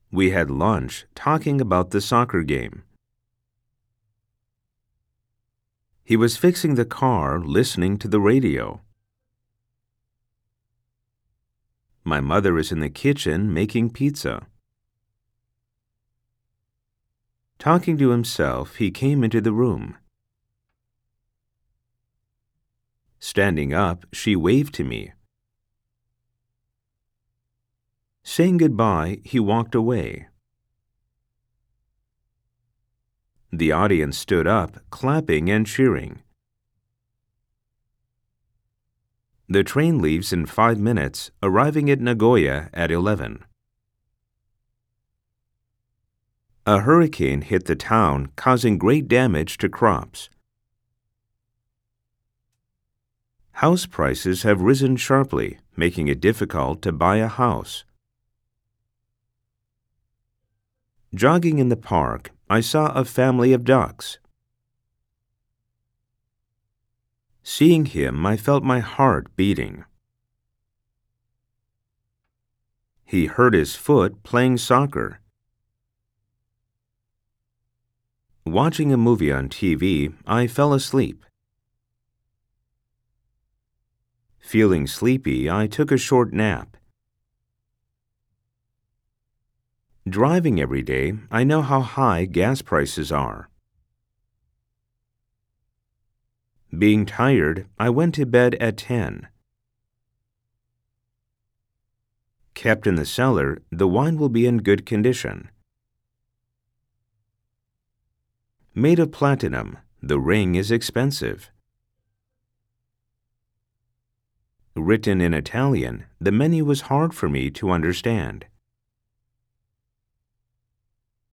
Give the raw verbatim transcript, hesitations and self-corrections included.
We had lunch talking about the soccer game. He was fixing the car, listening to the radio. My mother is in the kitchen making pizza. Talking to himself, he came into the room. Standing up, she waved to me. Saying goodbye, he walked away. The audience stood up, clapping and cheering. The train leaves in five minutes, arriving at Nagoya at eleven. A hurricane hit the town, causing great damage to crops. House prices have risen sharply, making it difficult to buy a house. Jogging in the park, I saw a family of ducks. Seeing him, I felt my heart beating. He hurt his foot playing soccer. Watching a movie on T V, I fell asleep. Feeling sleepy, I took a short nap. Driving every day, I know how high gas prices are. Being tired, I went to bed at ten. Kept in the cellar, the wine will be in good condition. Made of platinum, the ring is expensive. Written in Italian, the menu was hard for me to understand.